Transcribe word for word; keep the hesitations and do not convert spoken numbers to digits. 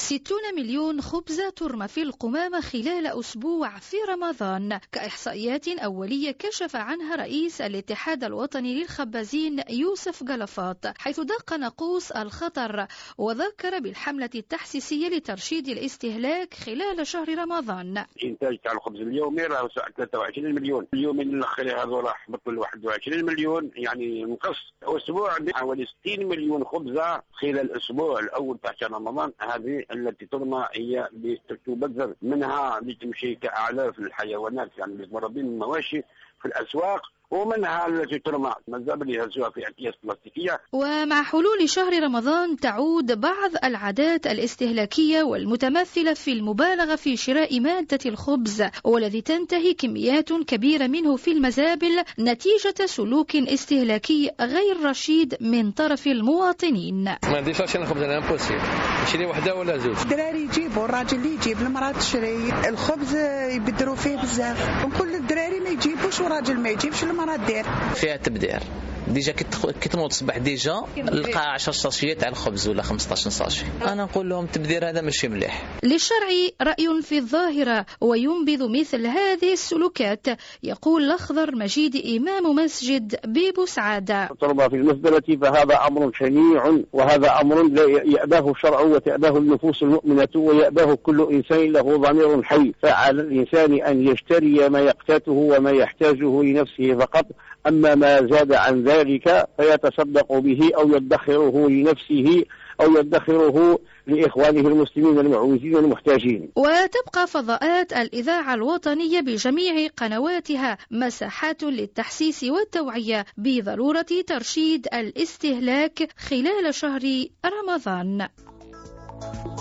ستون مليون خبزة ترمى في القمامة خلال أسبوع في رمضان، كإحصائيات أولية كشف عنها رئيس الاتحاد الوطني للخبازين يوسف جلفاط، حيث دق ناقوس الخطر وذكر بالحملة التحسيسية لترشيد الاستهلاك خلال شهر رمضان. إنتاج تاع الخبز اليومي راه ثلاثة وعشرين مليون، اليومين الأخير هذو راح حبطوا ل واحد وعشرين مليون، يعني نقص أسبوع حوالي ستين مليون خبزة خلال الأسبوع الأول تاع شهر رمضان. هذه التي ترمى هي تبذر منها لتمشي كأعلاف للحيوانات، يعني للمربين المواشي في الأسواق، ومنها التي ترمى مازال يهزوها في أكياس بلاستيكية. ومع حلول شهر رمضان تعود بعض العادات الاستهلاكية والمتمثلة في المبالغة في شراء مادة الخبز، والذي تنتهي كميات كبيرة منه في المزابل نتيجة سلوك استهلاكي غير رشيد من طرف المواطنين. ما عنديش عشان الخبز انا امبوسيبل نشري وحده ولا زوج. الدراري يجيبوا، الراجل اللي يجيب، المرأة تشري، الخبز يبدروا فيه بزاف، وكل الدراري ما يجيبوش والراجل ما يجيبش، المرأة دير فيها تبدير. ديجا كي تنوض الصباح ديجا نلقى عشرة ساشيات على الخبز ولا خمسطاش ساشي. انا نقول لهم التبذير هذا ماشي مليح. للشرع رأي في الظاهرة وينبذ مثل هذه السلوكات، يقول الأخضر مجيد إمام مسجد ببوسعادة. تربى في المزبلة فهذا أمر شنيع، وهذا أمر لا يأباه الشرع وتأباه النفوس المؤمنة ويأباه كل إنسان له ضمير حي. فعلى الإنسان أن يشتري ما يقتاته وما يحتاجه لنفسه فقط، أما ما زاد عن ذلك فيتصدق به أو يدخره لنفسه أو يدخره لإخوانه المسلمين المعوزين المحتاجين. وتبقى فضاءات الإذاعة الوطنية بجميع قنواتها مساحات للتحسيس والتوعية بضرورة ترشيد الاستهلاك خلال شهر رمضان.